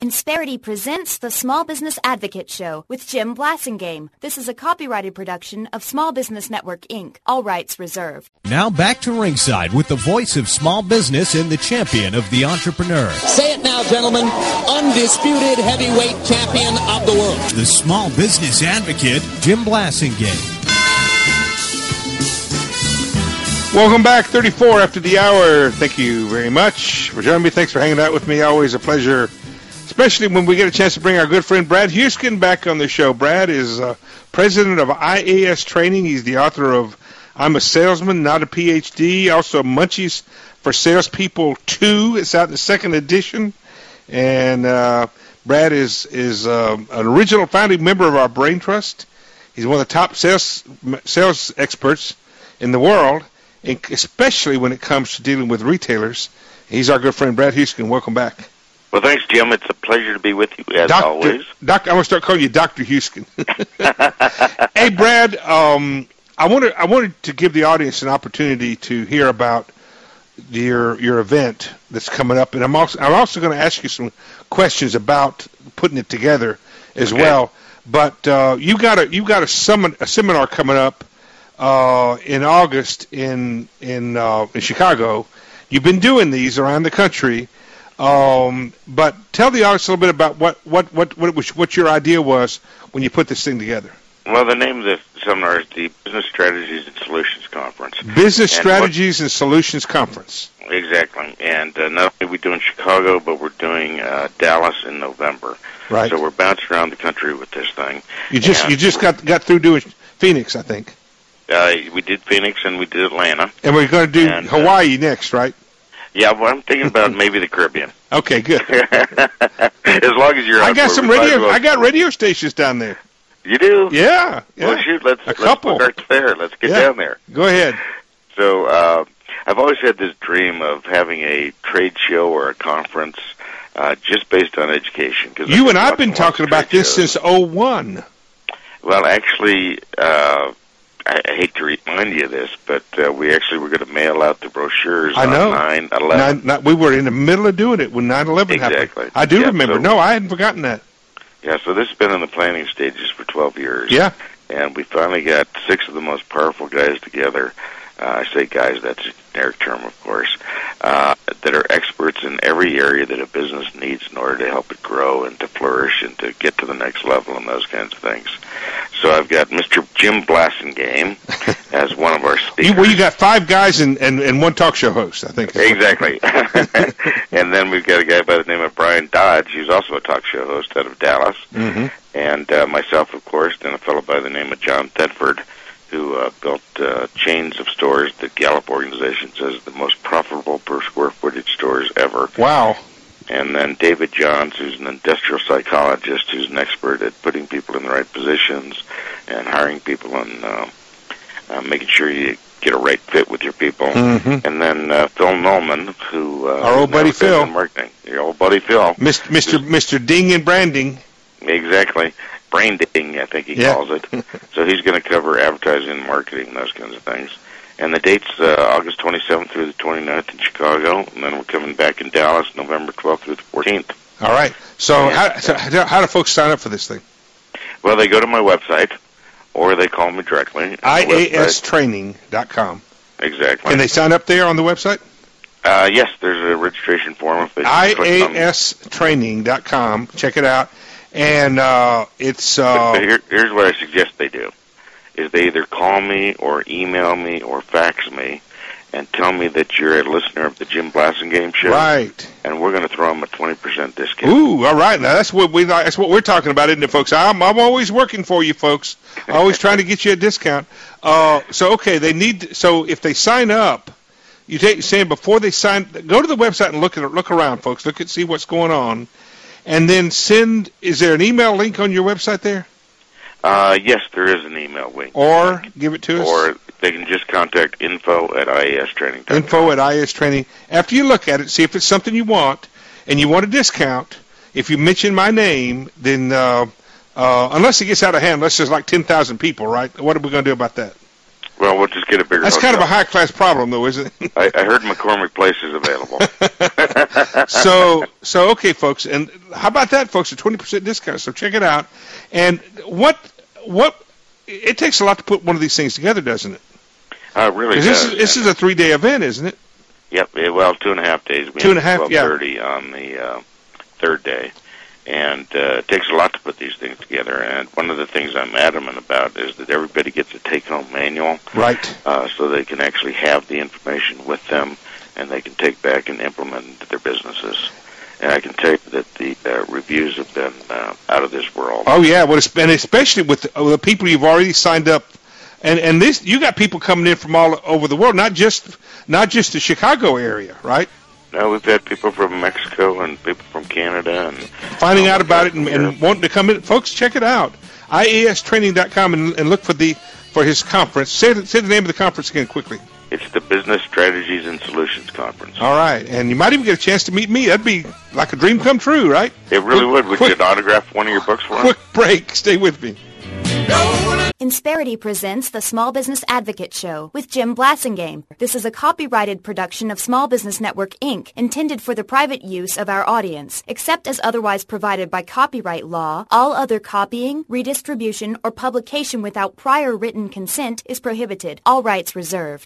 Insperity presents the Small Business Advocate Show with Jim Blasingame. This is a copyrighted production of Small Business Network, Inc. All rights reserved. Now back to ringside with the voice of small business and the champion of the entrepreneur. Say it now, gentlemen. Undisputed heavyweight champion of the world. The Small Business Advocate, Jim Blasingame. Welcome back, 34 after the hour. Thank you very much for joining me. Thanks for hanging out with me. Always a pleasure, especially when we get a chance to bring our good friend Brad Huesken back on the show. Brad is president of IAS Training. He's the author of I'm a Salesman, Not a PhD, also Munchies for Salespeople 2. It's out in the second edition. And Brad is an original founding member of our Brain Trust. He's one of the top sales experts in the world, especially when it comes to dealing with retailers. He's our good friend, Brad Huesken. Welcome back. Well, thanks, Jim. It's a pleasure to be with you, as always. I'm going to start calling you Dr. Huesken. Hey, Brad, I wanted to give the audience an opportunity to hear about your event that's coming up, and I'm also going to ask you some questions about putting it together as well. But you've got a seminar coming up in August in Chicago. You've been doing these around the country, but tell the audience a little bit about what your idea was when you put this thing together. Well, the name of the seminar is the Business Strategies and Solutions Conference. Business Strategies and Solutions Conference. Exactly, and not only are we doing Chicago, but we're doing Dallas in November. Right. So we're bouncing around the country with this thing. You just got through doing Phoenix, I think. We did Phoenix and we did Atlanta. And we're going to do Hawaii next, right? Yeah, well, I'm thinking about maybe the Caribbean. Okay, good. As long as you're. I got radio stations down there. You do? Yeah. Well, shoot, let's book our fare. Let's get down there. Go ahead. So I've always had this dream of having a trade show or a conference just based on education. Cause you and I've been talking about this since 2001. Well, actually, I hate to remind you of this, but we actually were going to mail out the brochures on 9/11. We were in the middle of doing it when 9/11 happened. Exactly. I do remember. No, I hadn't forgotten that. Yeah, so this has been in the planning stages for 12 years. Yeah. And we finally got 6 of the most powerful guys together. I say guys, that's a generic term, of course, that are experts in every area that a business needs in order to help it grow and to flourish and to get to the next level and those kinds of things. So I've got Mr. Jim Blasingame as one of our speakers. You got 5 guys and one talk show host, I think. Exactly. And then we've got a guy by the name of Brian Dodge, who's also a talk show host out of Dallas. Mm-hmm. And myself, of course, and a fellow by the name of John Thetford, who built chains of stores that Gallup organization says the most profitable per square footage stores ever. Wow. And then David Johns, who's an industrial psychologist, who's an expert at putting people in the right positions and hiring people and making sure you get a right fit with your people. Mm-hmm. And then Phil Nolman, who our old buddy Phil, in marketing. Your old buddy Phil, Mr. Ding and Branding. Exactly. Brain ding, I think he calls it. So he's going to cover advertising and marketing and those kinds of things. And the date's August 27th through the 29th in Chicago, and then we're coming back in Dallas November 12th through the 14th. All right. So how do folks sign up for this thing? Well, they go to my website, or they call me directly. IAStraining.com. Exactly. Can they sign up there on the website? Yes, there's a registration form. If they IAStraining.com. Check it out. And it's... here's what I suggest they do, is they either call me or email me or fax me and tell me that you're a listener of the Jim Blasingame Show. Right. And we're going to throw them a 20% discount. Ooh, all right. Now, that's what we're talking about, isn't it, folks? I'm always working for you, folks. Always trying to get you a discount. So if they sign up, saying before they sign, go to the website and look around, folks. See what's going on. And then is there an email link on your website there? Yes, there is an email link. Or give it to us? Or they can just contact info@IAStraining.com. Info@IAStraining. After you look at it, see if it's something you want, and you want a discount. If you mention my name, then unless it gets out of hand, unless there's like 10,000 people, right? What are we going to do about that? Well, we'll just get a bigger That's hotel. kind of a high-class problem, though, isn't it? I heard McCormick Place is available. So okay, folks, and how about that, folks? A 20% discount. So check it out. And what it takes a lot to put one of these things together, doesn't it? It really does. This is a 3-day event, isn't it? Yep. Well, 2.5 days. We 2.5, yeah. 12:30 on the third day, and it takes a lot to put these things together. And one of the things I'm adamant about is that everybody gets a take-home manual, Right. So they can actually have the information with them, and they can take back and implement it into their businesses. And I can tell you that the reviews have been out of this world. Oh yeah, and especially with the people you've already signed up, and this you got people coming in from all over the world, not just the Chicago area, right? No, we've had people from Mexico and people from Canada and Finding out about it and wanting to come in. Folks, check it out. IAStraining.com and look for his conference. Say the name of the conference again quickly. It's the Business Strategies and Solutions Conference. All right, and you might even get a chance to meet me. That'd be like a dream come true, right? It really would. Would you autograph one of your books for him? Quick break. Stay with me. Insperity presents the Small Business Advocate Show with Jim Blasingame. This is a copyrighted production of Small Business Network, Inc., intended for the private use of our audience. Except as otherwise provided by copyright law, all other copying, redistribution, or publication without prior written consent is prohibited. All rights reserved.